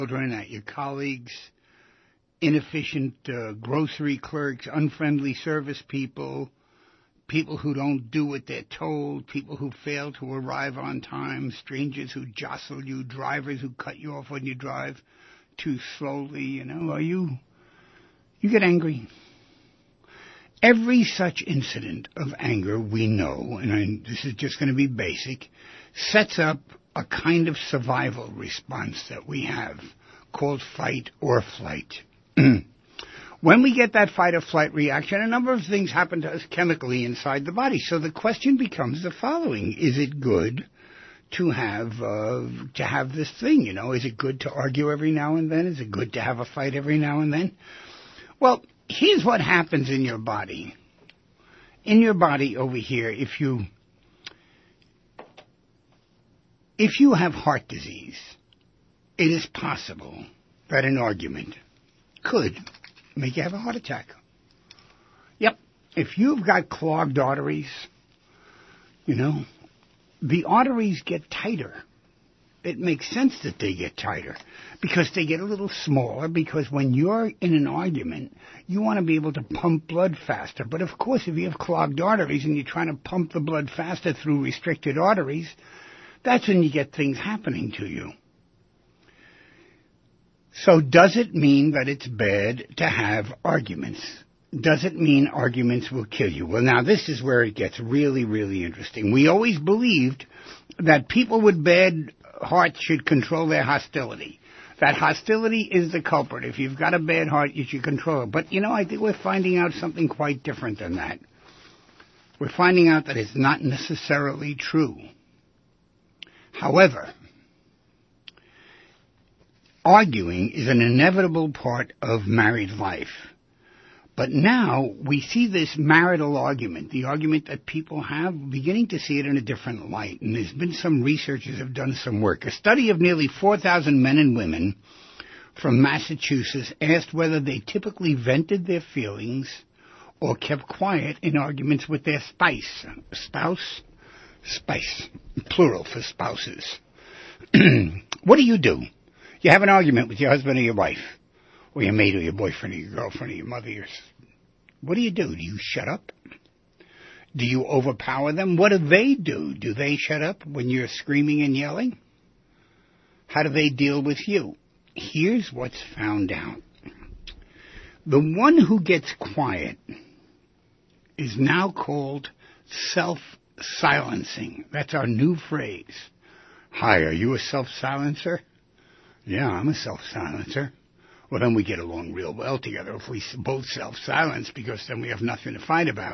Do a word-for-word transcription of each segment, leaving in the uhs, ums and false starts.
children, at your colleagues, inefficient uh, grocery clerks, unfriendly service people, people who don't do what they're told, people who fail to arrive on time, strangers who jostle you, drivers who cut you off when you drive too slowly, you know, are you, you get angry. Every such incident of anger we know, and I, this is just going to be basic, sets up a kind of survival response that we have called fight or flight. When we get that fight or flight reaction, a number of things happen to us chemically inside the body. So the question becomes the following. Is it good to have uh, to have this thing, you know? Is it good to argue every now and then? Is it good to have a fight every now and then? Well, here's what happens in your body. In your body over here, if you if you have heart disease, it is possible that an argument could make you have a heart attack. Yep. If you've got clogged arteries, you know, the arteries get tighter. It makes sense that they get tighter because they get a little smaller, because when you're in an argument, you want to be able to pump blood faster. But of course, if you have clogged arteries and you're trying to pump the blood faster through restricted arteries, that's when you get things happening to you. So does it mean that it's bad to have arguments? Does it mean arguments will kill you? Well, now this is where it gets really, really interesting. We always believed that people with bad hearts should control their hostility. That hostility is the culprit. If you've got a bad heart, you should control it. But, you know, I think we're finding out something quite different than that. We're finding out that it's not necessarily true. However, arguing is an inevitable part of married life. But now we see this marital argument, the argument that people have, beginning to see it in a different light. And there's been some researchers have done some work. A study of nearly four thousand men and women from Massachusetts asked whether they typically vented their feelings or kept quiet in arguments with their spouse. Spouse? Spice. Plural for spouses. What do you do? You have an argument with your husband or your wife, or your mate or your boyfriend or your girlfriend or your mother. Or... What do you do? Do you shut up? Do you overpower them? What do they do? Do they shut up when you're screaming and yelling? How do they deal with you? Here's what's found out. The one who gets quiet is now called self-silencing. That's our new phrase. Hi, are you a self-silencer? Yeah, I'm a self-silencer. Well, then we get along real well together if we both self-silence, because then we have nothing to fight about.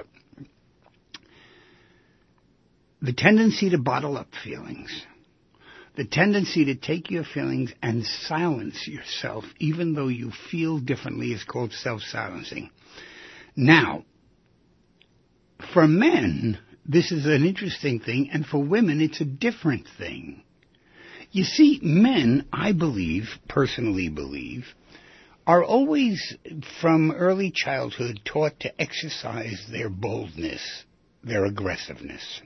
The tendency to bottle up feelings, the tendency to take your feelings and silence yourself, even though you feel differently, is called self-silencing. Now, for men, this is an interesting thing, and for women, it's a different thing. You see, men, I believe, personally believe, are always, from early childhood, taught to exercise their boldness, their aggressiveness.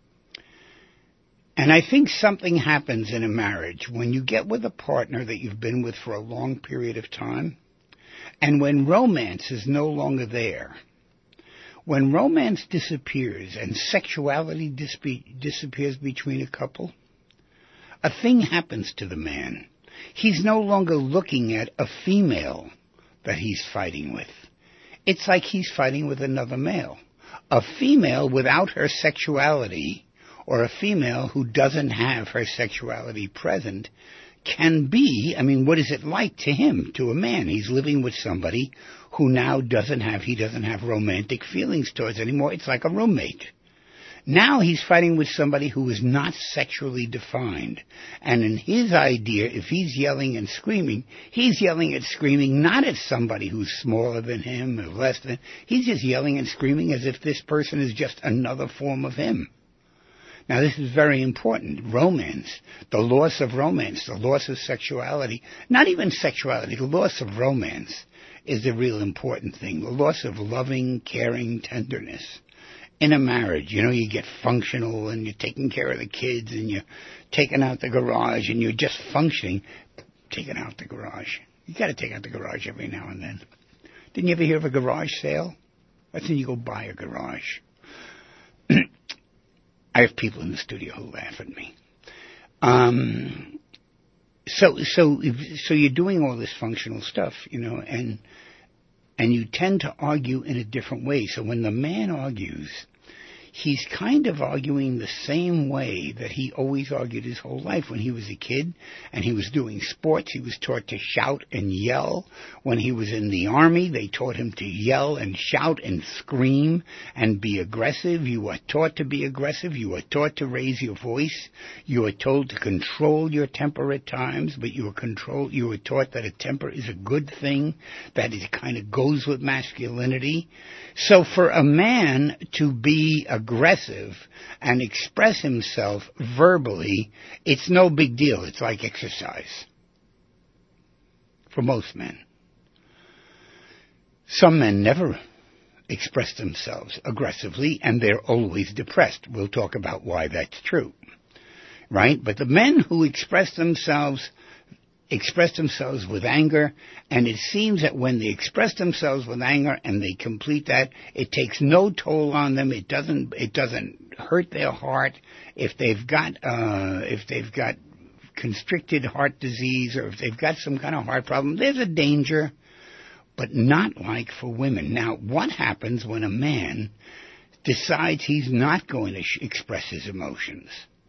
And I think something happens in a marriage when you get with a partner that you've been with for a long period of time, and when romance is no longer there. When romance disappears and sexuality dis- disappears between a couple, a thing happens to the man. He's no longer looking at a female that he's fighting with. It's like he's fighting with another male. A female without her sexuality, or a female who doesn't have her sexuality present, can be, I mean, what is it like to him, to a man? He's living with somebody who now doesn't have, he doesn't have romantic feelings towards anymore. It's like a roommate. Now he's fighting with somebody who is not sexually defined. And in his idea, if he's yelling and screaming, he's yelling and screaming not at somebody who's smaller than him or less than. He's just yelling and screaming as if this person is just another form of him. Now, this is very important. Romance, the loss of romance, the loss of sexuality, not even sexuality, the loss of romance is the real important thing. The loss of loving, caring tenderness. In a marriage, you know, you get functional and you're taking care of the kids and you're taking out the garage and you're just functioning. taking out the garage. You got to take out the garage every now and then. Didn't you ever hear of a garage sale? That's when you go buy a garage. I have people in the studio who laugh at me. Um, so, so, so you're doing all this functional stuff, you know, and and you tend to argue in a different way. So when the man argues, he's kind of arguing the same way that he always argued his whole life. When he was a kid and he was doing sports, he was taught to shout and yell. When he was in the army, they taught him to yell and shout and scream and be aggressive. You were taught to be aggressive. You were taught to raise your voice. You were told to control your temper at times, but you were controlled. You were taught that a temper is a good thing, that it kind of goes with masculinity. So for a man to be aggressive, aggressive and express himself verbally, it's no big deal. It's like exercise for most men. Some men never express themselves aggressively, and they're always depressed. We'll talk about why that's true, right? But the men who express themselves express themselves with anger, and it seems that when they express themselves with anger and they complete that, it takes no toll on them. It doesn't. It doesn't hurt their heart. If they've got, uh, if they've got constricted heart disease, or if they've got some kind of heart problem, there's a danger, but not like for women. Now, what happens when a man decides he's not going to sh- express his emotions?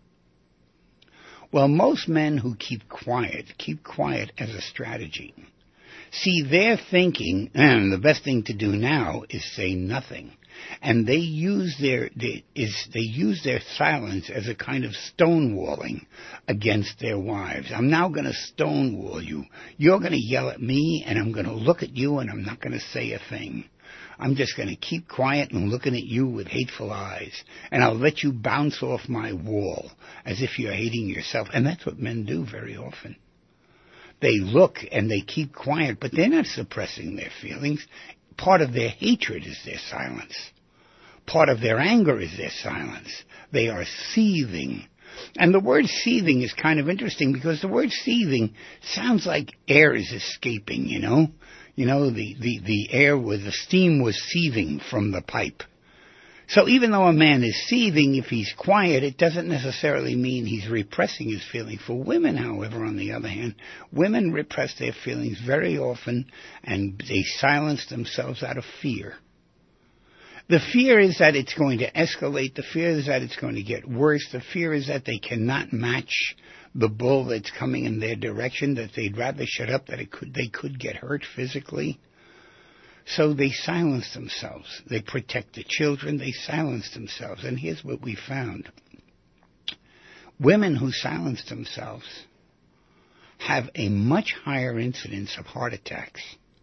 Well, most men who keep quiet, keep quiet as a strategy. See, they're thinking, and the best thing to do now is say nothing. And they use their, they, is, they use their silence as a kind of stonewalling against their wives. I'm now going to stonewall you. You're going to yell at me, and I'm going to look at you, and I'm not going to say a thing. I'm just going to keep quiet and looking at you with hateful eyes, and I'll let you bounce off my wall as if you're hating yourself. And that's what men do very often. They look and they keep quiet, but they're not suppressing their feelings. Part of their hatred is their silence. Part of their anger is their silence. They are seething. And the word seething is kind of interesting, because the word seething sounds like air is escaping, you know. You know, the, the, the air with the steam was seething from the pipe. So even though a man is seething, if he's quiet, it doesn't necessarily mean he's repressing his feelings. For women, however, on the other hand, women repress their feelings very often, and they silence themselves out of fear. The fear is that it's going to escalate. The fear is that it's going to get worse. The fear is that they cannot match the bull that's coming in their direction, that they'd rather shut up, that it could they could get hurt physically. So they silence themselves. They protect the children. They silence themselves. And here's what we found. Women who silence themselves have a much higher incidence of heart attacks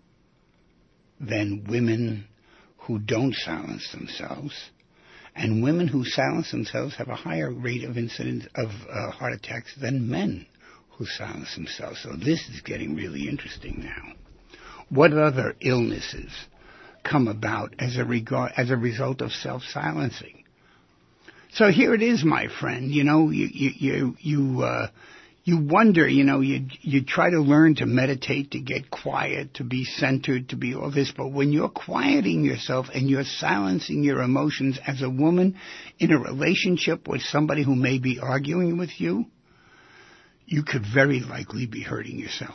than women who don't silence themselves. And women who silence themselves have a higher rate of incidence of uh, heart attacks than men who silence themselves. So this is getting really interesting now. What other illnesses come about as a regard as a result of self-silencing? So here it is, my friend. You know, you you you you, uh, you wonder. You know, you you try to learn to meditate, to get quiet, to be centered, to be all this. But when you're quieting yourself and you're silencing your emotions as a woman in a relationship with somebody who may be arguing with you, you could very likely be hurting yourself.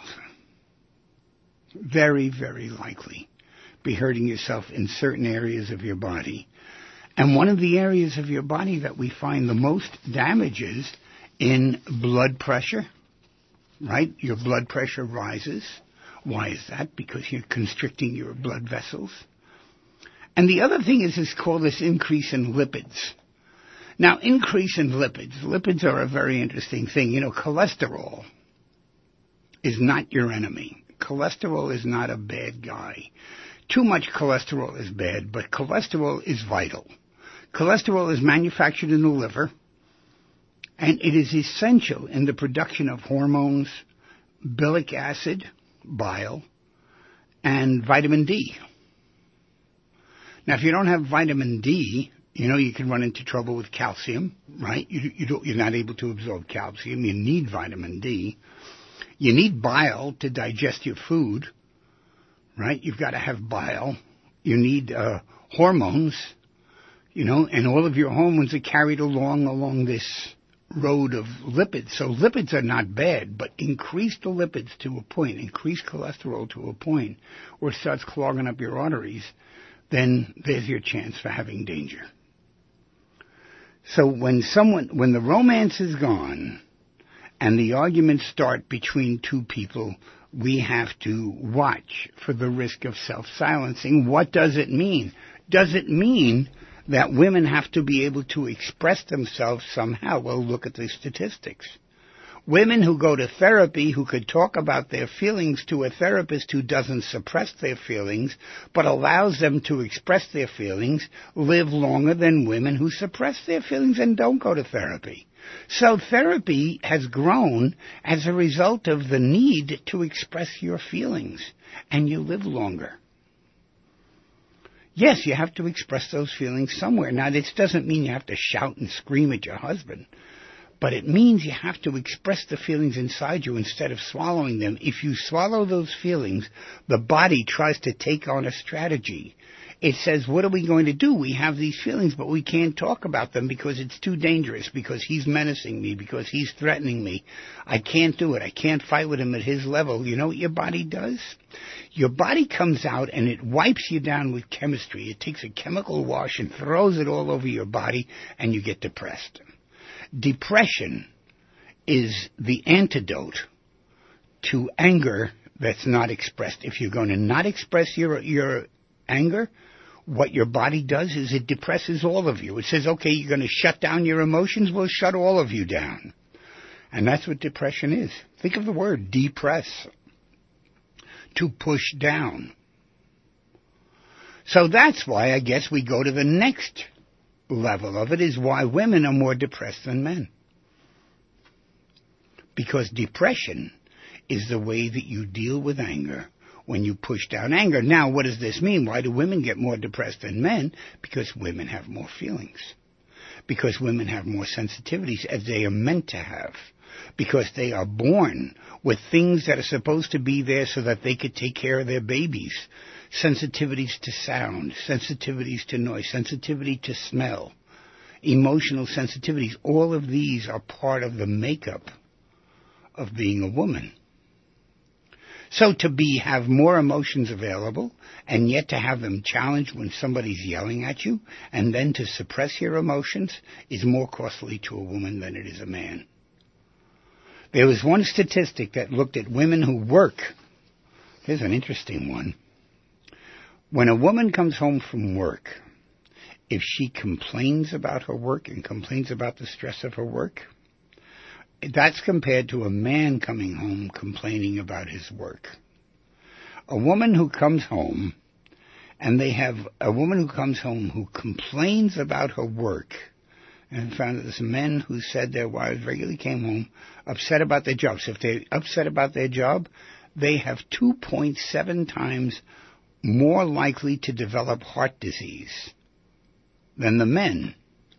Very, very likely be hurting yourself in certain areas of your body. And one of the areas of your body that we find the most damage is in blood pressure, right? Your blood pressure rises. Why is that? Because you're constricting your blood vessels. And the other thing is, it's called this increase in lipids. Now, increase in lipids. Lipids are a very interesting thing. You know, cholesterol is not your enemy. Cholesterol is not a bad guy. Too much cholesterol is bad, but cholesterol is vital. Cholesterol is manufactured in the liver, and it is essential in the production of hormones, bilic acid, bile, and vitamin D. Now, if you don't have vitamin D, you know, you can run into trouble with calcium, right? You, you don't, you're not able to absorb calcium. You need vitamin D. You need bile to digest your food, right? You've got to have bile. You need uh, hormones, you know, and all of your hormones are carried along along this road of lipids. So lipids are not bad, but increase the lipids to a point, increase cholesterol to a point where it starts clogging up your arteries, then there's your chance for having danger. So when someone, when the romance is gone and the arguments start between two people, we have to watch for the risk of self-silencing. What does it mean? Does it mean that women have to be able to express themselves somehow? Well, look at the statistics. Women who go to therapy, who could talk about their feelings to a therapist who doesn't suppress their feelings, but allows them to express their feelings, live longer than women who suppress their feelings and don't go to therapy. So therapy has grown as a result of the need to express your feelings, and you live longer. Yes, you have to express those feelings somewhere. Now, this doesn't mean you have to shout and scream at your husband, but it means you have to express the feelings inside you instead of swallowing them. If you swallow those feelings, the body tries to take on a strategy. It says, what are we going to do? We have these feelings, but we can't talk about them because it's too dangerous, because he's menacing me, because he's threatening me. I can't do it. I can't fight with him at his level. You know what your body does? Your body comes out and it wipes you down with chemistry. It takes a chemical wash and throws it all over your body, and you get depressed. Depression is the antidote to anger that's not expressed. If you're going to not express your your anger, what your body does is it depresses all of you. It says, okay, you're going to shut down your emotions, we'll shut all of you down. And that's what depression is. Think of the word depress, to push down. So that's why I guess we go to the next level of it, is why women are more depressed than men. Because depression is the way that you deal with anger when you push down anger. Now, what does this mean? Why do women get more depressed than men? Because women have more feelings. Because women have more sensitivities, as they are meant to have. Because they are born with things that are supposed to be there so that they could take care of their babies. Sensitivities to sound, sensitivities to noise, sensitivity to smell, emotional sensitivities. All of these are part of the makeup of being a woman. So to be have more emotions available, and yet to have them challenged when somebody's yelling at you, and then to suppress your emotions, is more costly to a woman than it is a man. There was one statistic that looked at women who work. Here's an interesting one. When a woman comes home from work, if she complains about her work and complains about the stress of her work, that's compared to a man coming home complaining about his work. A woman who comes home, and they have a woman who comes home who complains about her work, and found that there's men who said their wives regularly came home upset about their job. So if they're upset about their job, they have two point seven times more likely to develop heart disease than the men.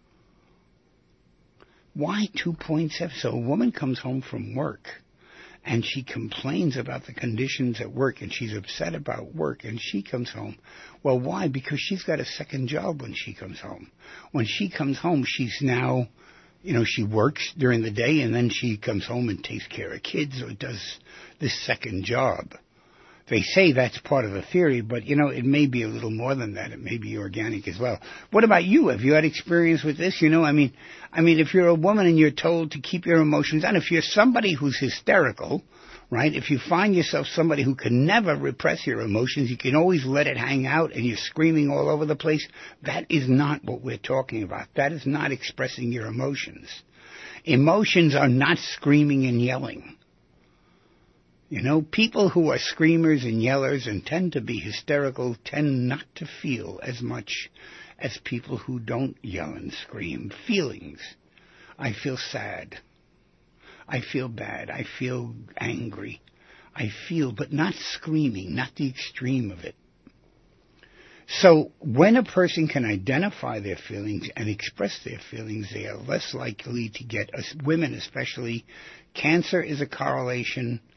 Why two point seven? So a woman comes home from work and she complains about the conditions at work and she's upset about work and she comes home. Well, why? Because she's got a second job when she comes home. When she comes home, she's now, you know, she works during the day and then she comes home and takes care of kids or does this second job. They say that's part of the theory, but, you know, it may be a little more than that. It may be organic as well. What about you? Have you had experience with this? You know, I mean, I mean, if you're a woman and you're told to keep your emotions down, if you're somebody who's hysterical, right, if you find yourself somebody who can never repress your emotions, you can always let it hang out and you're screaming all over the place, that is not what we're talking about. That is not expressing your emotions. Emotions are not screaming and yelling. You know, people who are screamers and yellers and tend to be hysterical tend not to feel as much as people who don't yell and scream. Feelings. I feel sad. I feel bad. I feel angry. I feel, but not screaming, not the extreme of it. So when a person can identify their feelings and express their feelings, they are less likely to get, women especially, cancer is a correlation.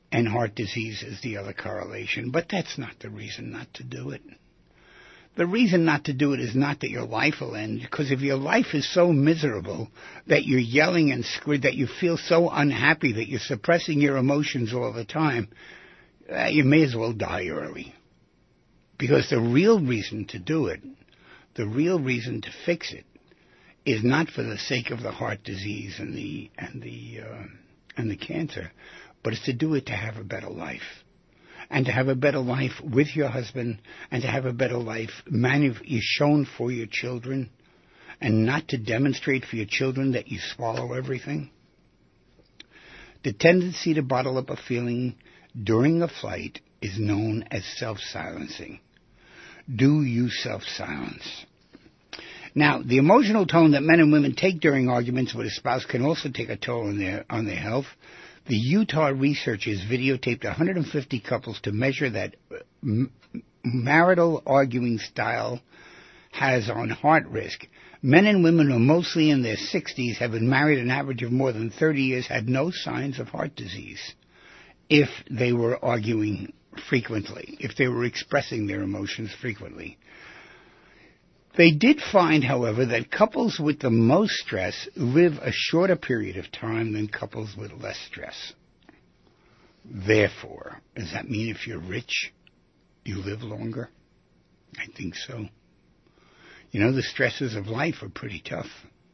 and heart disease is the other correlation. But that's not the reason not to do it. The reason not to do it is not that your life will end, because if your life is so miserable that you're yelling and screaming, that you feel so unhappy that you're suppressing your emotions all the time, uh, you may as well die early. Because the real reason to do it, the real reason to fix it, is not for the sake of the heart disease and the and the uh, and the cancer, but it's to do it to have a better life. And to have a better life with your husband, and to have a better life manu- is shown for your children, and not to demonstrate for your children that you swallow everything. The tendency to bottle up a feeling during a fight is known as self-silencing. Do you self-silence? Now, the emotional tone that men and women take during arguments with a spouse can also take a toll on their on their health. The Utah researchers videotaped one hundred fifty couples to measure that m- marital arguing style has on heart risk. Men and women who are mostly in their sixties, have been married an average of more than thirty years, had no signs of heart disease if they were arguing frequently, if they were expressing their emotions frequently. They did find, however, that couples with the most stress live a shorter period of time than couples with less stress. Therefore, does that mean if you're rich, you live longer? I think so. You know, the stresses of life are pretty tough.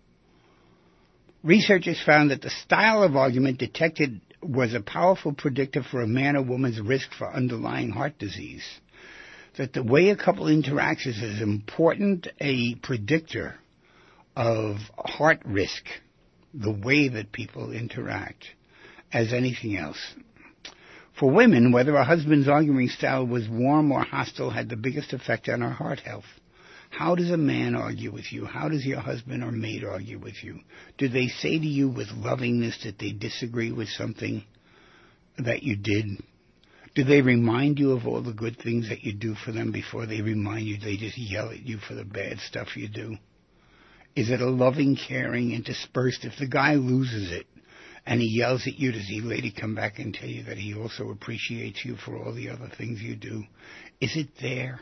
Researchers found that the style of argument detected was a powerful predictor for a man or woman's risk for underlying heart disease. That the way a couple interacts is as important a predictor of heart risk, the way that people interact, as anything else. For women, whether a husband's arguing style was warm or hostile had the biggest effect on our heart health. How does a man argue with you? How does your husband or mate argue with you? Do they say to you with lovingness that they disagree with something that you did? Do they remind you of all the good things that you do for them before they remind you? They just yell at you for the bad stuff you do? Is it a loving, caring, interspersed? If the guy loses it and he yells at you, does he later come back and tell you that he also appreciates you for all the other things you do? Is it there?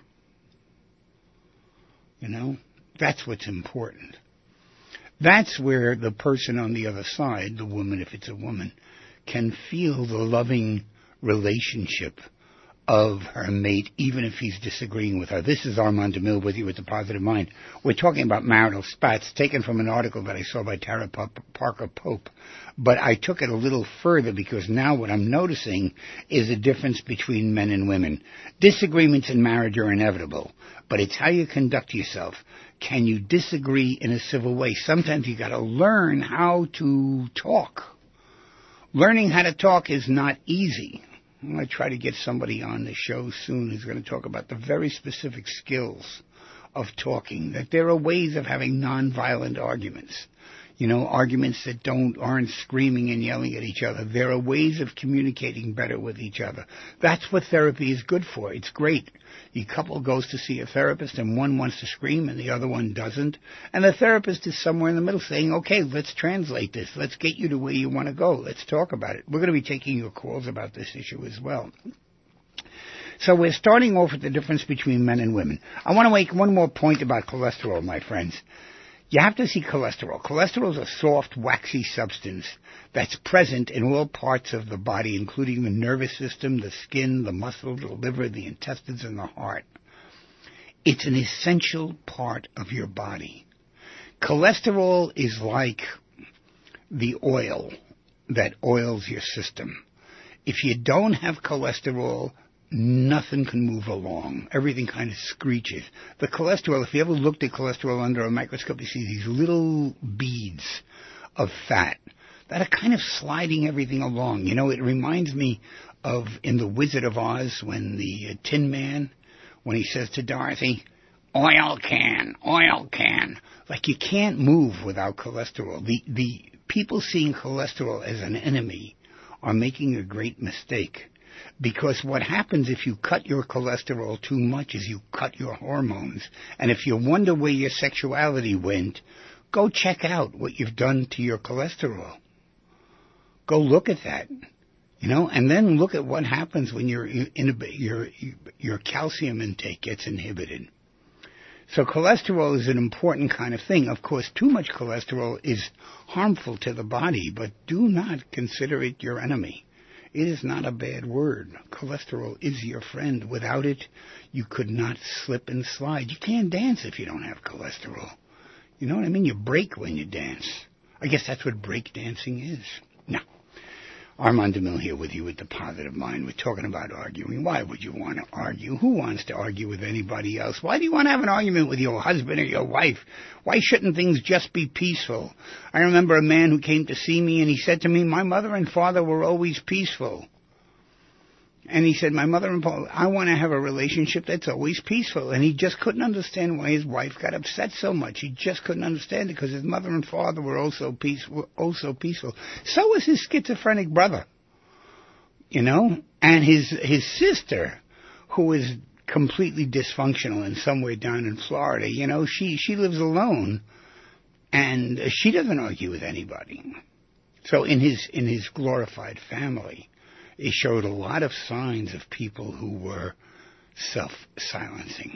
You know, that's what's important. That's where the person on the other side, the woman if it's a woman, can feel the loving relationship of her mate, even if he's disagreeing with her. This is Armand DeMille with you with The Positive Mind. We're talking about marital spats, taken from an article that I saw by Tara Parker Pope. But I took it a little further because now what I'm noticing is a difference between men and women. Disagreements in marriage are inevitable, but it's how you conduct yourself. Can you disagree in a civil way? Sometimes you got to learn how to talk. Learning how to talk is not easy. I'm going to try to get somebody on the show soon who's going to talk about the very specific skills of talking, that there are ways of having nonviolent arguments. You know, arguments that don't aren't screaming and yelling at each other. There are ways of communicating better with each other. That's what therapy is good for. It's great. The couple goes to see a therapist and one wants to scream and the other one doesn't. And the therapist is somewhere in the middle saying, okay, let's translate this. Let's get you to where you want to go. Let's talk about it. We're going to be taking your calls about this issue as well. So we're starting off with the difference between men and women. I want to make one more point about cholesterol, my friends. You have to see cholesterol. Cholesterol is a soft, waxy substance that's present in all parts of the body, including the nervous system, the skin, the muscle, the liver, the intestines, and the heart. It's an essential part of your body. Cholesterol is like the oil that oils your system. If you don't have cholesterol, nothing can move along. Everything kind of screeches. The cholesterol, if you ever looked at cholesterol under a microscope, you see these little beads of fat that are kind of sliding everything along. You know, it reminds me of in The Wizard of Oz when the uh, Tin Man, when he says to Dorothy, oil can, oil can. Like you can't move without cholesterol. The, the people seeing cholesterol as an enemy are making a great mistake. Because what happens if you cut your cholesterol too much is you cut your hormones. And if you wonder where your sexuality went, go check out what you've done to your cholesterol. Go look at that. You know, and then look at what happens when your your your calcium intake gets inhibited. So cholesterol is an important kind of thing. Of course, too much cholesterol is harmful to the body, but do not consider it your enemy. It is not a bad word. Cholesterol is your friend. Without it, you could not slip and slide. You can't dance if you don't have cholesterol. You know what I mean? You break when you dance. I guess that's what break dancing is. Now, Armand DeMille here with you with the Positive Mind. We're talking about arguing. Why would you want to argue? Who wants to argue with anybody else? Why do you want to have an argument with your husband or your wife? Why shouldn't things just be peaceful? I remember a man who came to see me and he said to me, my mother and father were always peaceful. And he said, my mother and father, I want to have a relationship that's always peaceful. And he just couldn't understand why his wife got upset so much. He just couldn't understand it because his mother and father were also peaceful, also peaceful. So was his schizophrenic brother, you know, and his his sister, who is completely dysfunctional in somewhere down in Florida. You know, she she lives alone, and she doesn't argue with anybody. So in his in his glorified family, it showed a lot of signs of people who were self-silencing.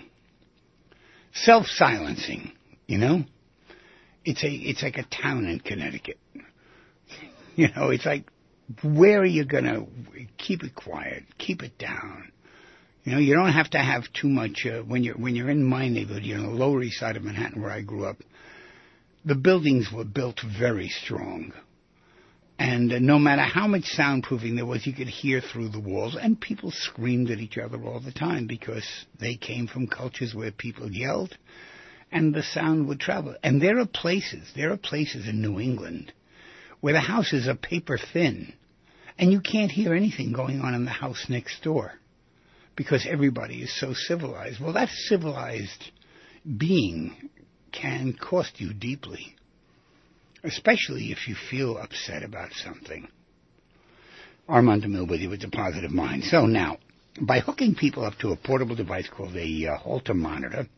Self-silencing, you know? It's a it's like a town in Connecticut. You know, it's like, where are you going to keep it quiet? Keep it down. You know, you don't have to have too much. Uh, when you're when you're in my neighborhood, you know, the Lower East Side of Manhattan, where I grew up, the buildings were built very strong. And uh, no matter how much soundproofing there was, you could hear through the walls. And people screamed at each other all the time because they came from cultures where people yelled and the sound would travel. And there are places, there are places in New England where the houses are paper thin and you can't hear anything going on in the house next door because everybody is so civilized. Well, that civilized being can cost you deeply, especially if you feel upset about something. Armand DeMille with you with the Positive Mind. So now, by hooking people up to a portable device called a uh, Holter monitor,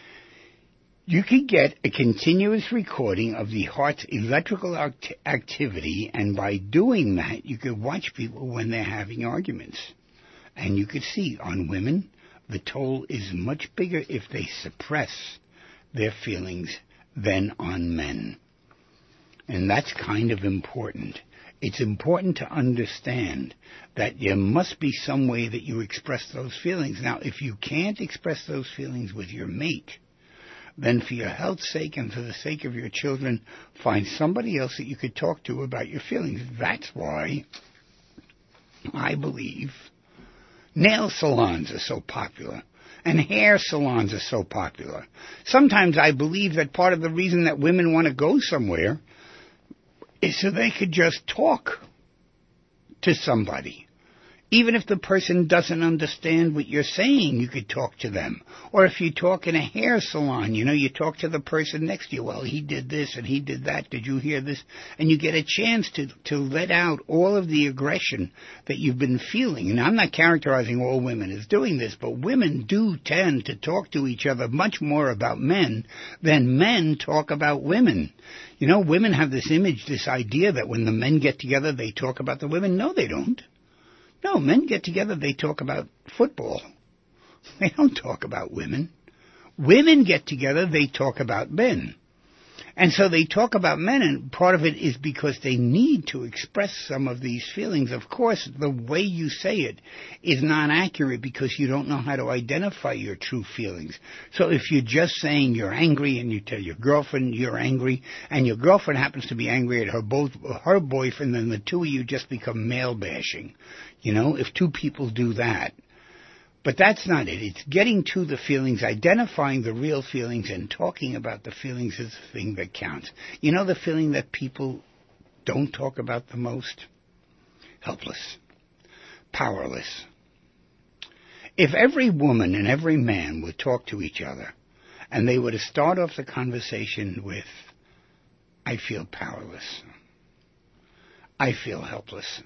you can get a continuous recording of the heart's electrical act- activity, and by doing that, you could watch people when they're having arguments. And you could see on women, the toll is much bigger if they suppress their feelings than on men. And that's kind of important. It's important to understand that there must be some way that you express those feelings. Now, if you can't express those feelings with your mate, then for your health's sake and for the sake of your children, find somebody else that you could talk to about your feelings. That's why I believe nail salons are so popular. And hair salons are so popular. Sometimes I believe that part of the reason that women want to go somewhere is so they could just talk to somebody. Even if the person doesn't understand what you're saying, you could talk to them. Or if you talk in a hair salon, you know, you talk to the person next to you. Well, he did this and he did that. Did you hear this? And you get a chance to, to let out all of the aggression that you've been feeling. And I'm not characterizing all women as doing this, but women do tend to talk to each other much more about men than men talk about women. You know, women have this image, this idea that when the men get together, they talk about the women. No, they don't. No, men get together, they talk about football. They don't talk about women. Women get together, they talk about men. And so they talk about men, and part of it is because they need to express some of these feelings. Of course, the way you say it is not accurate because you don't know how to identify your true feelings. So if you're just saying you're angry and you tell your girlfriend you're angry, and your girlfriend happens to be angry at her both her boyfriend, then the two of you just become male bashing. You know, if two people do that. But that's not it. It's getting to the feelings, identifying the real feelings, and talking about the feelings is the thing that counts. You know the feeling that people don't talk about the most? Helpless. Powerless. If every woman and every man would talk to each other, and they were to start off the conversation with, I feel powerless. I feel helpless.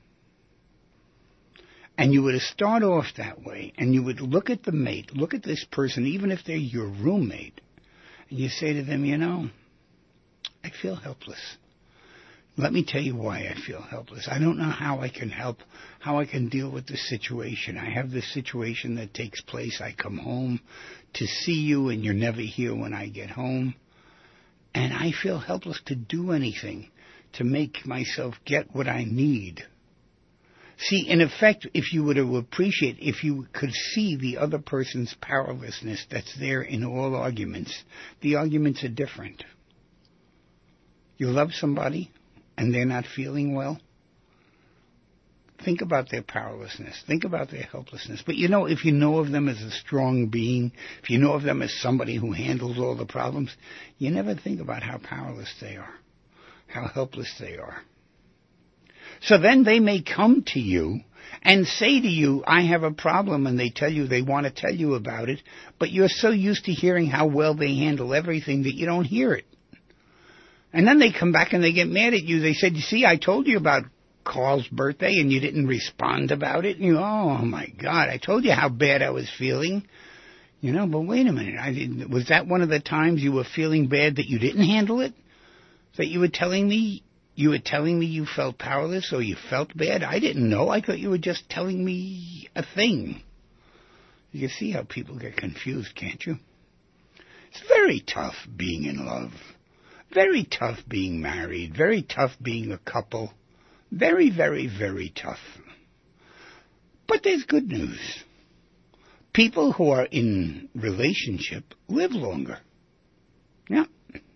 And you would start off that way, and you would look at the mate, look at this person, even if they're your roommate, and you say to them, you know, I feel helpless. Let me tell you why I feel helpless. I don't know how I can help, how I can deal with this situation. I have this situation that takes place. I come home to see you, and you're never here when I get home. And I feel helpless to do anything to make myself get what I need. See, in effect, if you were to appreciate, if you could see the other person's powerlessness that's there in all arguments, the arguments are different. You love somebody, and they're not feeling well, think about their powerlessness. Think about their helplessness. But you know, if you know of them as a strong being, if you know of them as somebody who handles all the problems, you never think about how powerless they are, how helpless they are. So then they may come to you and say to you, I have a problem, and they tell you they want to tell you about it, but you're so used to hearing how well they handle everything that you don't hear it. And then they come back and they get mad at you. They said, you see, I told you about Carl's birthday and you didn't respond about it. And you go, oh, my God, I told you how bad I was feeling. You know, but wait a minute. I didn't, was that one of the times you were feeling bad that you didn't handle it? That you were telling me, you were telling me you felt powerless or you felt bad? I didn't know. I thought you were just telling me a thing. You can see how people get confused, can't you? It's very tough being in love. Very tough being married, very tough being a couple, very, very, very tough. But there's good news. People who are in relationship live longer. Yeah.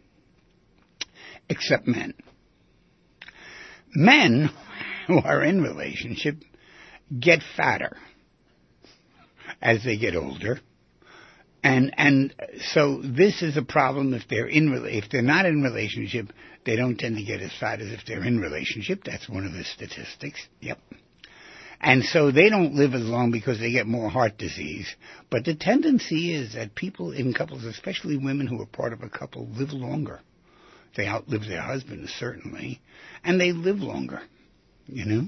Except men. Men who are in relationship get fatter as they get older. And and so this is a problem if they're in if they're not in relationship, they don't tend to get as fat as if they're in relationship. That's one of the statistics. Yep. And so they don't live as long because they get more heart disease. But the tendency is that people in couples, especially women who are part of a couple, live longer. They outlive their husbands, certainly, and they live longer, you know.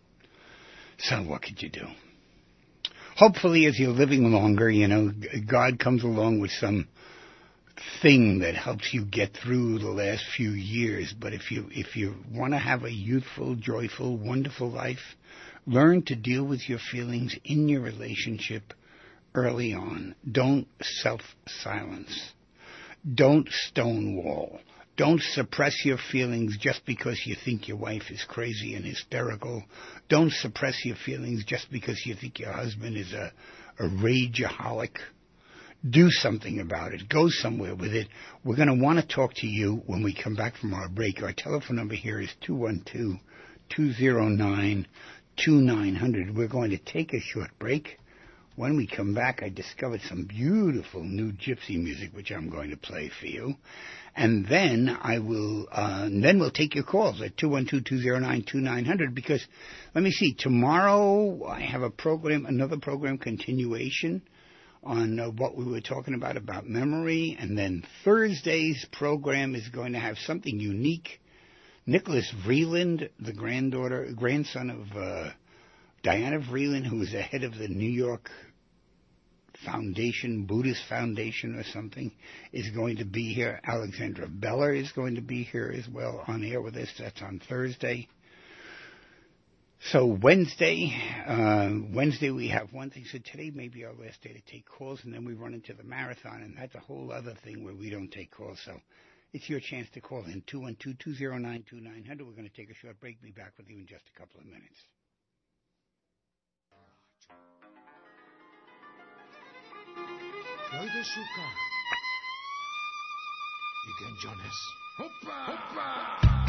So what could you do? Hopefully, as you're living longer, you know, God comes along with some thing that helps you get through the last few years. But if you if you want to have a youthful, joyful, wonderful life, learn to deal with your feelings in your relationship early on. Don't self-silence. Don't stonewall. Don't suppress your feelings just because you think your wife is crazy and hysterical. Don't suppress your feelings just because you think your husband is a, a rageaholic. Do something about it. Go somewhere with it. We're going to want to talk to you when we come back from our break. Our telephone number here is two one two, two zero nine, two nine zero zero. We're going to take a short break. When we come back, I discovered some beautiful new gypsy music, which I'm going to play for you. And then I will, uh, and then we'll take your calls at two one two, two zero nine, two nine zero zero, because, let me see, tomorrow I have a program, another program continuation on uh, what we were talking about, about memory. And then Thursday's program is going to have something unique. Nicholas Vreeland, the granddaughter, grandson of uh, Diana Vreeland, who is the head of the New York Foundation, Buddhist Foundation or something, is going to be here. Alexandra Beller is going to be here as well on air with us. That's on Thursday. So Wednesday, uh, Wednesday we have one thing. So today may be our last day to take calls, and then we run into the marathon, and that's a whole other thing where we don't take calls. So it's your chance to call in, two one two, two zero nine, two nine zero zero. We're going to take a short break. Be back with you in just a couple of minutes. Shuka. Igen, Jonas. Hoppa! Hoppa!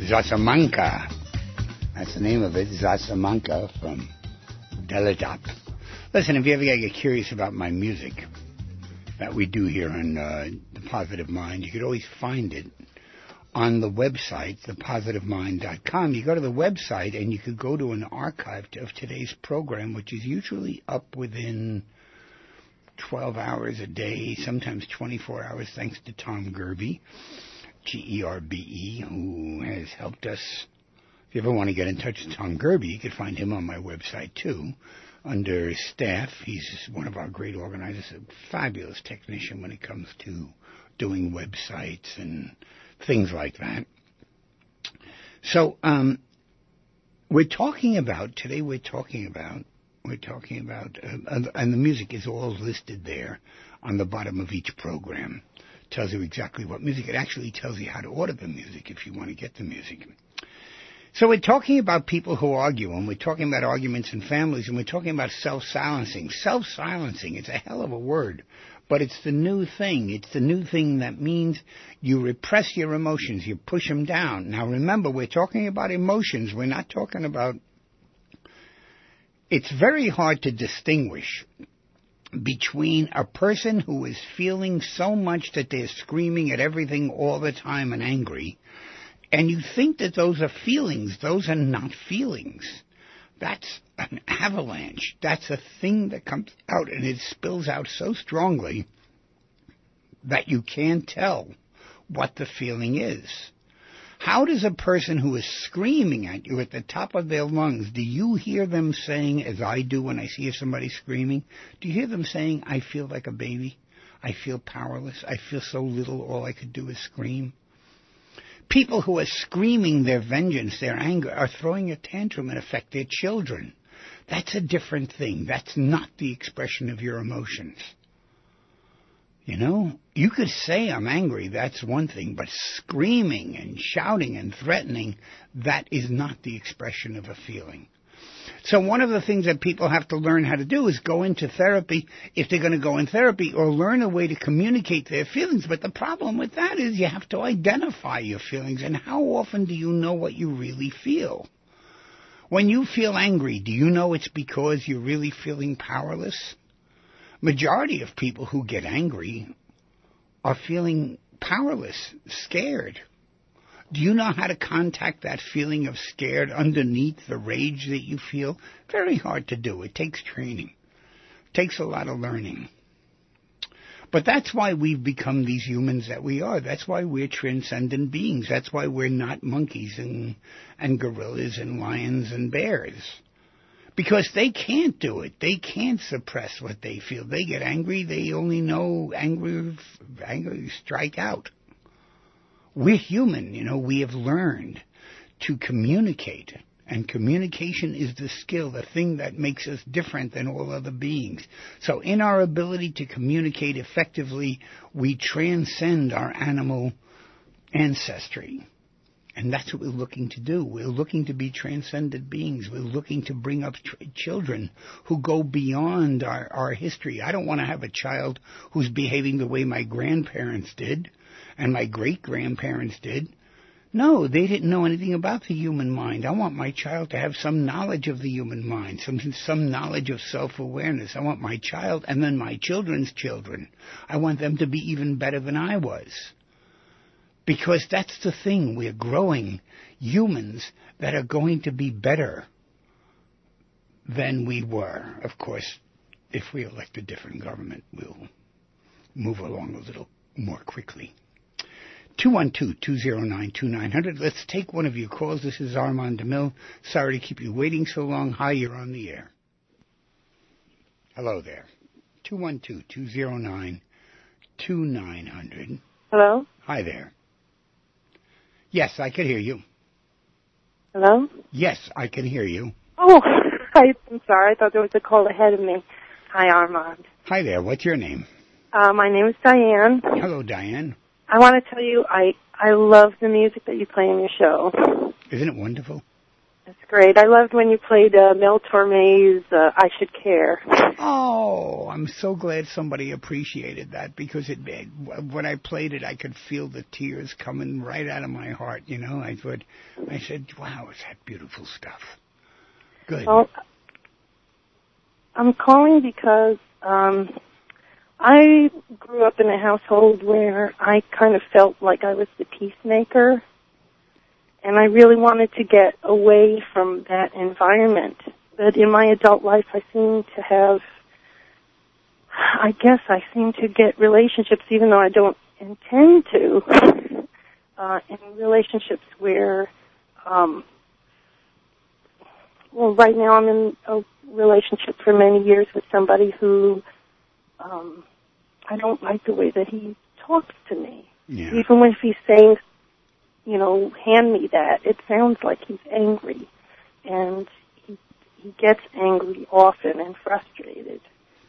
Zasamanka. That's the name of it, Zasamanka from Deladop. Listen, if you ever get curious about my music that we do here on uh, The Positive Mind, you could always find it on the website, the positive mind dot com. You go to the website and you could go to an archive of today's program, which is usually up within twelve hours a day, sometimes twenty-four hours, thanks to Tom Gerbe, G E R B E, who has helped us. If you ever want to get in touch with Tom Gerbe, you can find him on my website, too, under staff. He's one of our great organizers, a fabulous technician when it comes to doing websites and things like that. So, um, we're talking about, today we're talking about, we're talking about, uh, and the music is all listed there on the bottom of each program. It tells you exactly what music. It actually tells you how to order the music if you want to get the music. So we're talking about people who argue, and we're talking about arguments in families, and we're talking about self-silencing. Self-silencing, it's a hell of a word, but it's the new thing. It's the new thing that means you repress your emotions, you push them down. Now remember, we're talking about emotions. We're not talking about... It's very hard to distinguish between a person who is feeling so much that they're screaming at everything all the time and angry, and you think that those are feelings. Those are not feelings. That's an avalanche. That's a thing that comes out, and it spills out so strongly that you can't tell what the feeling is. How does a person who is screaming at you at the top of their lungs, do you hear them saying, as I do when I see somebody screaming, do you hear them saying, I feel like a baby? I feel powerless. I feel so little, all I could do is scream. People who are screaming their vengeance, their anger, are throwing a tantrum and affect their children. That's a different thing. That's not the expression of your emotions. You know, you could say I'm angry, that's one thing, but screaming and shouting and threatening, that is not the expression of a feeling. So one of the things that people have to learn how to do is go into therapy, if they're going to go in therapy, or learn a way to communicate their feelings. But the problem with that is you have to identify your feelings. And how often do you know what you really feel? When you feel angry, do you know it's because you're really feeling powerless? Majority of people who get angry are feeling powerless, scared. Do you know how to contact that feeling of scared underneath the rage that you feel? Very hard to do. It takes training. It takes a lot of learning. But that's why we've become these humans that we are. That's why we're transcendent beings. That's why we're not monkeys and, and gorillas and lions and bears. Because they can't do it. They can't suppress what they feel. They get angry. They only know angry, angry strike out. We're human, you know, we have learned to communicate, and communication is the skill, the thing that makes us different than all other beings. So in our ability to communicate effectively, we transcend our animal ancestry. And that's what we're looking to do. We're looking to be transcendent beings. We're looking to bring up tr- children who go beyond our, our history. I don't want to have a child who's behaving the way my grandparents did and my great-grandparents did. No, they didn't know anything about the human mind. I want my child to have some knowledge of the human mind, some some knowledge of self-awareness. I want my child and then my children's children. I want them to be even better than I was. Because that's the thing. We're growing humans that are going to be better than we were. Of course, if we elect a different government, we'll move along a little more quickly. two one two, two zero nine, two nine zero zero. Let's take one of your calls. This is Armand DeMille. Sorry to keep you waiting so long. Hi, you're on the air. Hello there. two one two, two zero nine, two nine zero zero. Hello? Hi there. Yes, I can hear you. Hello? Yes, I can hear you. Oh, I, I'm sorry. I thought there was a call ahead of me. Hi, Armand. Hi there. What's your name? Uh, my name is Diane. Hello, Diane. I want to tell you, I, I love the music that you play in your show. Isn't it wonderful? That's great. I loved when you played uh, Mel Torme's uh, I Should Care. Oh, I'm so glad somebody appreciated that, because it made, when I played it, I could feel the tears coming right out of my heart, you know. I thought, I said, wow, is that beautiful stuff. Good. Well, I'm calling because um, I grew up in a household where I kind of felt like I was the peacemaker, and I really wanted to get away from that environment. But in my adult life, I seem to have, I guess I seem to get relationships, even though I don't intend to, uh, in relationships where, um, well, right now I'm in a relationship for many years with somebody who, um, I don't like the way that he talks to me. Yeah. Even if he's saying, you know, hand me that, it sounds like he's angry. And he, he gets angry often and frustrated.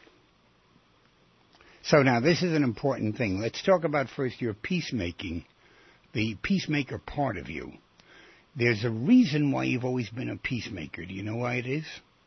So now this is an important thing. Let's talk about first your peacemaking, the peacemaker part of you. There's a reason why you've always been a peacemaker. Do you know why it is?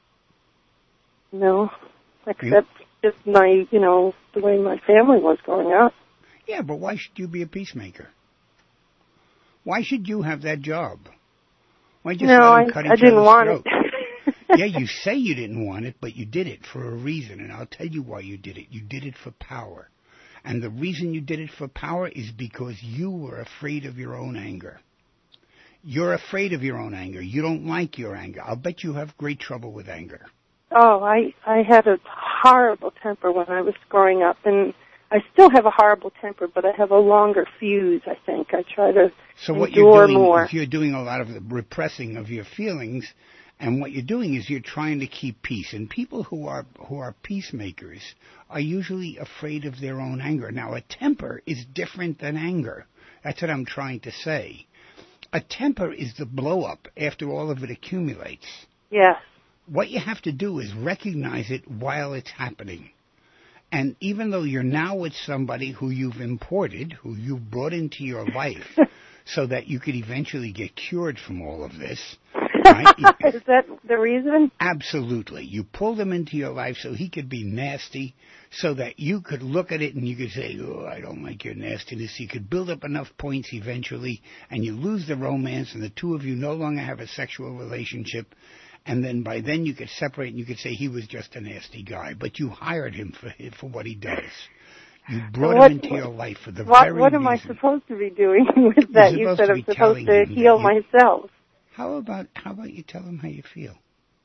No, except just my, you know, the way my family was growing up. Yeah, but why should you be a peacemaker? Why should you have that job? Why just no, let them I, cut I each didn't other's want throat? it. Yeah, you say you didn't want it, but you did it for a reason, and I'll tell you why you did it. You did it for power. And the reason you did it for power is because you were afraid of your own anger. You're afraid of your own anger. You don't like your anger. I'll bet you have great trouble with anger. Oh, I, I had a horrible temper when I was growing up, and I still have a horrible temper, but I have a longer fuse, I think. I try to So what endure you're doing more. is you're doing a lot of the repressing of your feelings, and what you're doing is you're trying to keep peace. And people who are who are peacemakers are usually afraid of their own anger. Now, a temper is different than anger. That's what I'm trying to say. A temper is the blow-up after all of it accumulates. Yes. What you have to do is recognize it while it's happening. And even though you're now with somebody who you've imported, who you've brought into your life so that you could eventually get cured from all of this, right? Is that the reason? Absolutely. You pulled him into your life so he could be nasty, so that you could look at it and you could say, oh, I don't like your nastiness. You could build up enough points eventually, and you lose the romance, and the two of you no longer have a sexual relationship. And then by then you could separate and you could say he was just a nasty guy. But you hired him for for what he does. You brought what, him into your life for the what, very What am reason. I supposed to be doing with that? You said I'm supposed to heal myself. How about how about you tell him how you feel?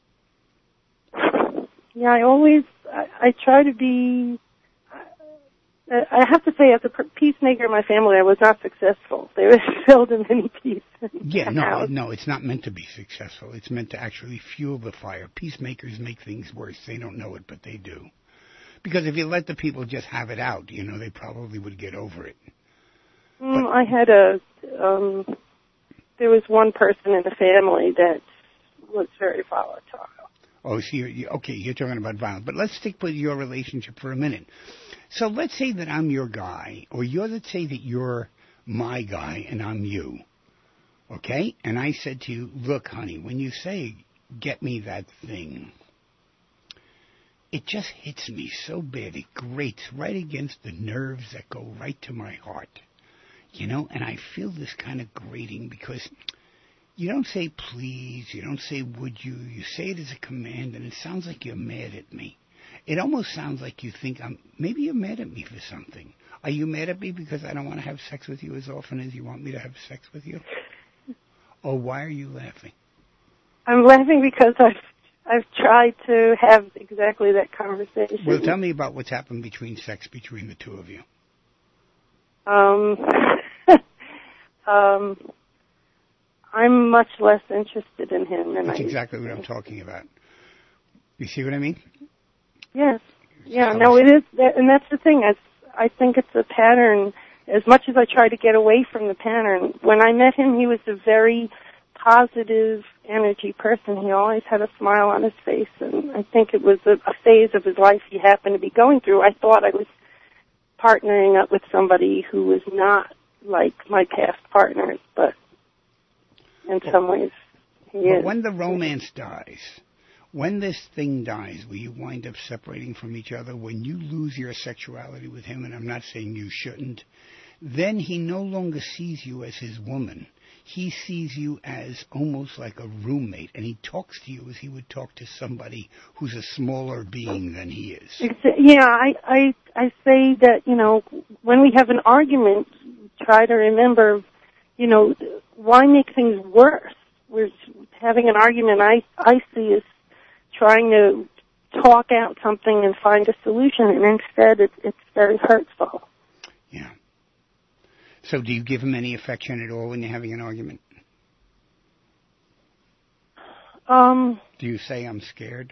Yeah, I always, I, I try to be, I have to say, as a peacemaker in my family, I was not successful. There was seldom any peace. Yeah, no, house. no, it's not meant to be successful. It's meant to actually fuel the fire. Peacemakers make things worse. They don't know it, but they do. Because if you let the people just have it out, you know, they probably would get over it. Mm, I had a, um, there was one person in the family that was very volatile. Oh, so you're, you, okay, you're talking about violence. But let's stick with your relationship for a minute. So let's say that I'm your guy, or you're, let's say that you're my guy and I'm you. Okay? And I said to you, look, honey, when you say, get me that thing, it just hits me so bad. It grates right against the nerves that go right to my heart. You know, and I feel this kind of grating because you don't say please, you don't say would you, you say it as a command, and it sounds like you're mad at me. It almost sounds like you think I'm, maybe you're mad at me for something. Are you mad at me because I don't want to have sex with you as often as you want me to have sex with you? Or why are you laughing? I'm laughing because I've, I've tried to have exactly that conversation. Well, tell me about what's happened between sex between the two of you. Um, um, I'm much less interested in him than That's I exactly what I'm talking about. You see what I mean? Yes. Yeah, no, it is, that, and that's the thing. I, I think it's a pattern. As much as I try to get away from the pattern, when I met him, he was a very positive energy person. He always had a smile on his face, and I think it was a, a phase of his life he happened to be going through. I thought I was partnering up with somebody who was not like my past partners, but in some ways He But is. when the romance dies, when this thing dies, where you wind up separating from each other, when you lose your sexuality with him, and I'm not saying you shouldn't, then he no longer sees you as his woman. He sees you as almost like a roommate, and he talks to you as he would talk to somebody who's a smaller being than he is. Yeah, I, I, I say that, you know, when we have an argument, try to remember, you know, why make things worse? We're having an argument, I, I see as trying to talk out something and find a solution, and instead it, it's very hurtful. Yeah. So do you give him any affection at all when you're having an argument? Um, do you say, I'm scared?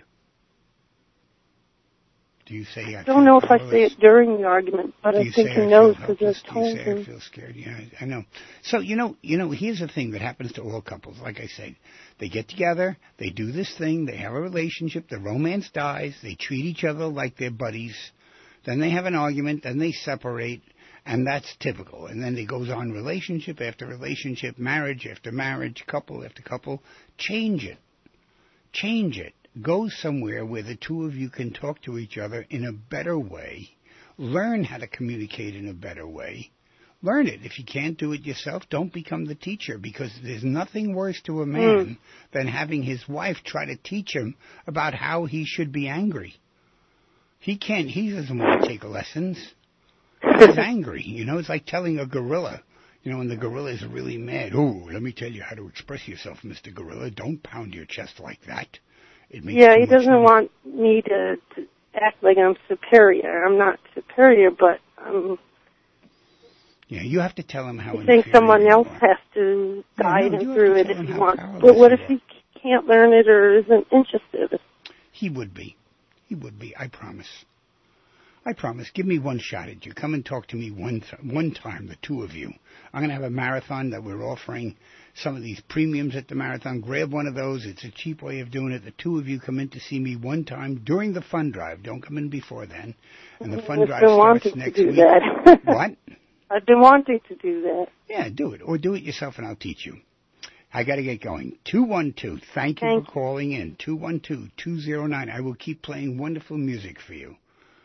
Do you say, I I don't know if powerless? I say it during the argument, but do I you think say, he I knows feel because helpless? I've Do you told say, him. I feel scared? Yeah, I know. So, you know, you know, here's the thing that happens to all couples. Like I said, they get together, they do this thing, they have a relationship, the romance dies, they treat each other like they're buddies, then they have an argument, then they separate, and that's typical. And then it goes on relationship after relationship, marriage after marriage, couple after couple. Change it. Change it. Go somewhere where the two of you can talk to each other in a better way. Learn how to communicate in a better way. Learn it. If you can't do it yourself, don't become the teacher, because there's nothing worse to a man mm. than having his wife try to teach him about how he should be angry. He can't, he doesn't want to take lessons. He's angry. You know, it's like telling a gorilla, you know, when the gorilla is really mad, oh, let me tell you how to express yourself, Mister Gorilla. Don't pound your chest like that. It makes yeah, he doesn't noise. want me to, to act like I'm superior. I'm not superior, but um. Yeah, you have to tell him how. I think someone else has to guide no, no, him through it if he wants. But what if he can't learn it or isn't interested? He would be. He would be. I promise. I promise. Give me one shot at you. Come and talk to me one th- one time, the two of you. I'm going to have a marathon that we're offering some of these premiums at the marathon. Grab one of those. It's a cheap way of doing it. The two of you come in to see me one time during the fund drive. Don't come in before then. And the fund I've drive been starts wanting next to do week. That. What? I've been wanting to do that. Yeah, do it. Or do it yourself and I'll teach you. I got to get going. two one two, thank you Thank for calling in. two one two, two zero nine. I will keep playing wonderful music for you.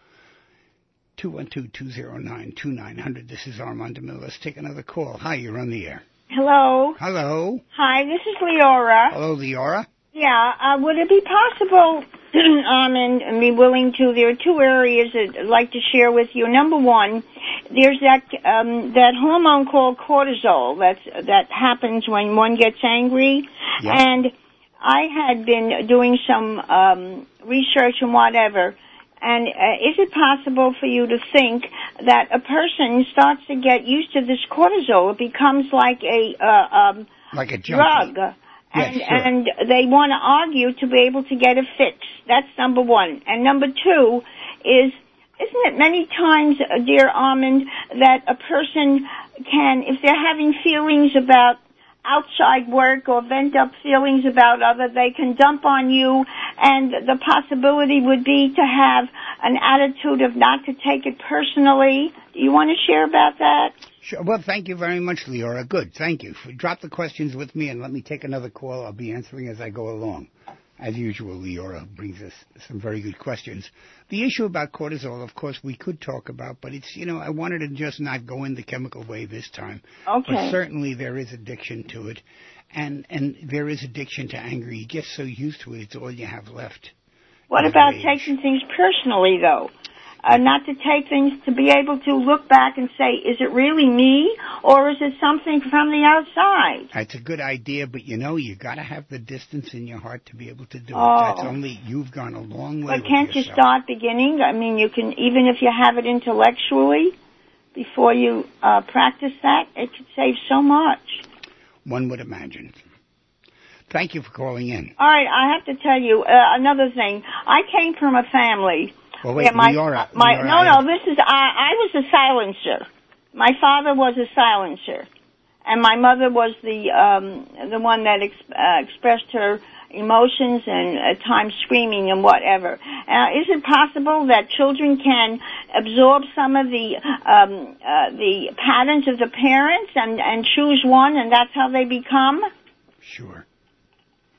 two one two, two zero nine, two nine zero zero. This is Armand DeMille. Let's take another call. Hi, you're on the air. Hello. Hello. Hi, this is Leora. Hello, Leora. Yeah, uh, would it be possible, um, and, and be willing to, there are two areas that I'd like to share with you. Number one, there's that, um, that hormone called cortisol that's, that happens when one gets angry. Yep. And I had been doing some, um, research and whatever. And uh, is it possible for you to think that a person starts to get used to this cortisol? It becomes like a, uh, um, like a drug. Yes, and sure. and they want to argue to be able to get a fix. That's number one. And number two is, isn't it many times, uh, dear Armand, that a person can, if they're having feelings about outside work or vent up feelings about other, they can dump on you, and the possibility would be to have an attitude of not to take it personally. Do you want to share about that? Sure. Well, thank you very much, Leora. Good. Thank you. Drop the questions with me and let me take another call. I'll be answering as I go along. As usual, Leora brings us some very good questions. The issue about cortisol, of course, we could talk about, but it's, you know, I wanted to just not go in the chemical way this time. Okay. But certainly there is addiction to it, and, and there is addiction to anger. You get so used to it, it's all you have left. What about taking things personally, though? Uh, not to take things, to be able to look back and say, is it really me, or is it something from the outside? That's a good idea, but you know, you got to have the distance in your heart to be able to do oh. it. That's only, you've gone a long way. But can't with you start beginning? I mean, you can, even if you have it intellectually, before you uh, practice that, it could save so much. One would imagine. Thank you for calling in. All right, I have to tell you uh, another thing. I came from a family. Well, wait, my, Leora, my, Leora, no, I no, have... this is, I, I was a silencer. My father was a silencer. And my mother was the, um, the one that ex, uh, expressed her emotions and at times screaming and whatever. Uh, is it possible that children can absorb some of the, um, uh, the patterns of the parents and, and choose one and that's how they become? Sure.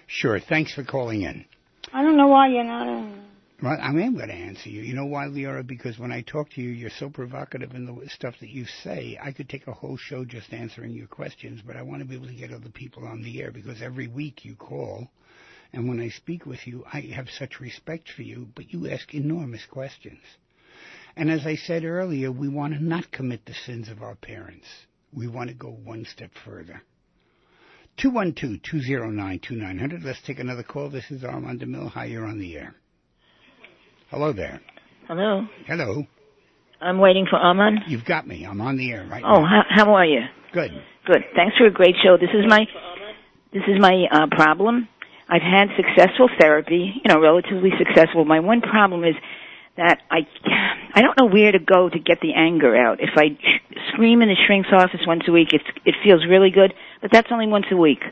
Sure. Thanks for calling in. I don't know why you're not in. Well, I am going to answer you. You know why, Leora? Because when I talk to you, you're so provocative in the stuff that you say. I could take a whole show just answering your questions, but I want to be able to get other people on the air because every week you call, and when I speak with you, I have such respect for you, but you ask enormous questions. And as I said earlier, we want to not commit the sins of our parents. We want to go one step further. two one two, two zero nine, two nine zero zero. Let's take another call. This is Armand DeMille. Hi, you're on the air. Hello there. Hello. Hello. I'm waiting for Armand. You've got me. I'm on the air right oh, now. Oh, how, how are you? Good. Good. Thanks for a great show. This is my this is my uh, problem. I've had successful therapy, you know, relatively successful. My one problem is that I I don't know where to go to get the anger out. If I sh- scream in the shrink's office once a week, it's, it feels really good, but that's only once a week.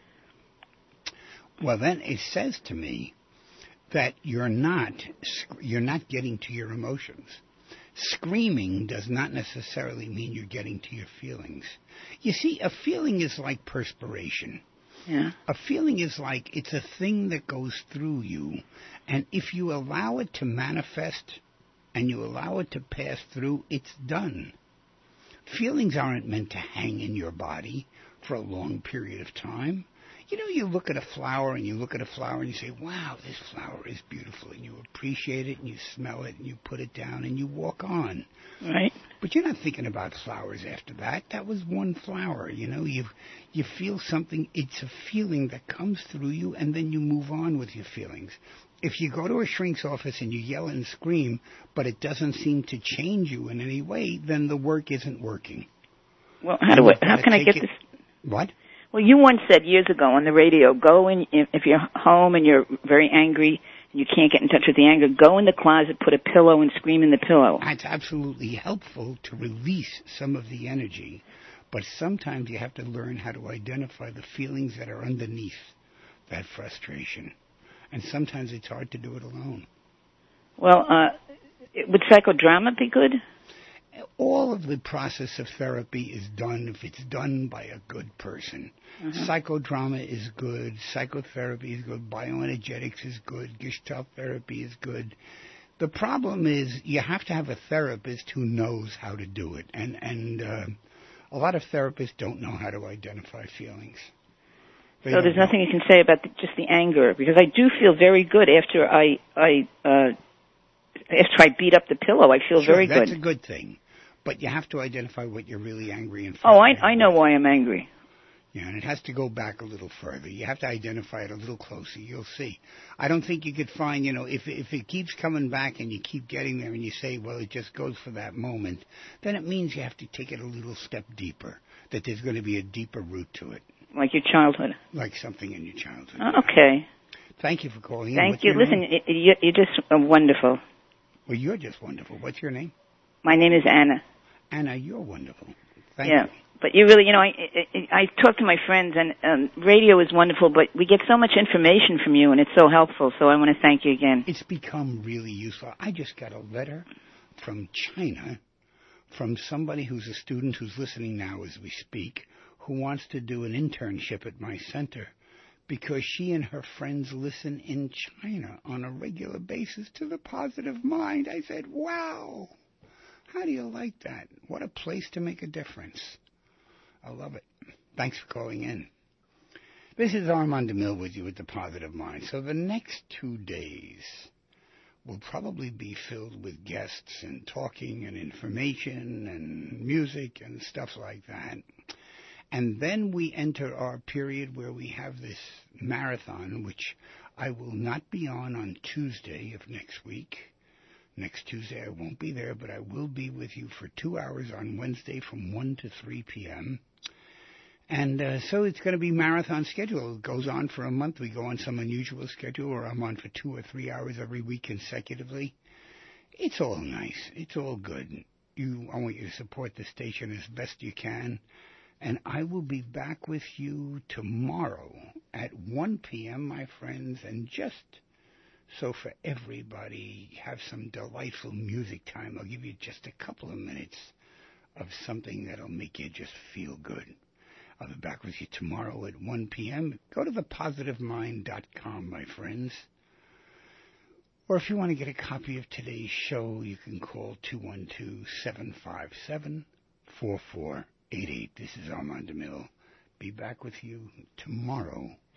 Well, then it says to me that you're not you're not getting to your emotions. Screaming does not necessarily mean you're getting to your feelings. You see, a feeling is like perspiration. Yeah. A feeling is like it's a thing that goes through you, and if you allow it to manifest and you allow it to pass through, it's done. Feelings aren't meant to hang in your body for a long period of time. You know, you look at a flower and you look at a flower and you say, wow, this flower is beautiful, and you appreciate it and you smell it and you put it down and you walk on. Right. But you're not thinking about flowers after that. That was one flower, you know. You you feel something. It's a feeling that comes through you, and then you move on with your feelings. If you go to a shrink's office and you yell and scream, but it doesn't seem to change you in any way, then the work isn't working. Well, how do I, how can I get it, this? What? Well, you once said years ago on the radio, go in, if you're home and you're very angry and you can't get in touch with the anger, go in the closet, put a pillow, and scream in the pillow. It's absolutely helpful to release some of the energy, but sometimes you have to learn how to identify the feelings that are underneath that frustration. And sometimes it's hard to do it alone. Well, uh, would psychodrama be good? All of the process of therapy is done if it's done by a good person. Mm-hmm. Psychodrama is good. Psychotherapy is good. Bioenergetics is good. Gestalt therapy is good. The problem is you have to have a therapist who knows how to do it. And, and uh, a lot of therapists don't know how to identify feelings. They so there's nothing you can say about the, just the anger, because I do feel very good after I, I uh, after I beat up the pillow. I feel sure, very that's good. That's a good thing. But you have to identify what you're really angry and frustrated. Oh, I I know why I'm angry. Yeah, and it has to go back a little further. You have to identify it a little closer. You'll see. I don't think you could find, you know, if if it keeps coming back and you keep getting there and you say, well, it just goes for that moment, then it means you have to take it a little step deeper, that there's going to be a deeper root to it. Like your childhood. Like something in your childhood. Oh, okay. Thank you for calling Thank in. What's you. Listen, it, it, you're just uh, wonderful. Well, you're just wonderful. What's your name? My name is Anna. Anna, you're wonderful. Thank yeah, you. But you really, you know, I, I, I talk to my friends, and um, radio is wonderful, but we get so much information from you, and it's so helpful, so I want to thank you again. It's become really useful. I just got a letter from China from somebody who's a student who's listening now as we speak, who wants to do an internship at my center because she and her friends listen in China on a regular basis to The Positive Mind. I said, wow, how do you like that? What a place to make a difference. I love it. Thanks for calling in. This is Armand DeMille with you at The Positive Mind. So the next two days will probably be filled with guests and talking and information and music and stuff like that. And then we enter our period where we have this marathon, which I will not be on on Tuesday of next week. Next Tuesday I won't be there, but I will be with you for two hours on Wednesday from one to three p.m. And uh, so it's going to be marathon schedule. It goes on for a month. We go on some unusual schedule, or I'm on for two or three hours every week consecutively. It's all nice. It's all good. You, I want you to support the station as best you can. And I will be back with you tomorrow at one p.m., my friends. And just so for everybody, have some delightful music time. I'll give you just a couple of minutes of something that'll make you just feel good. I'll be back with you tomorrow at one p.m. Go to the positive mind dot com, my friends. Or if you want to get a copy of today's show, you can call two one two, seven five seven, four four eight eight. This is Armand DeMille. Be back with you tomorrow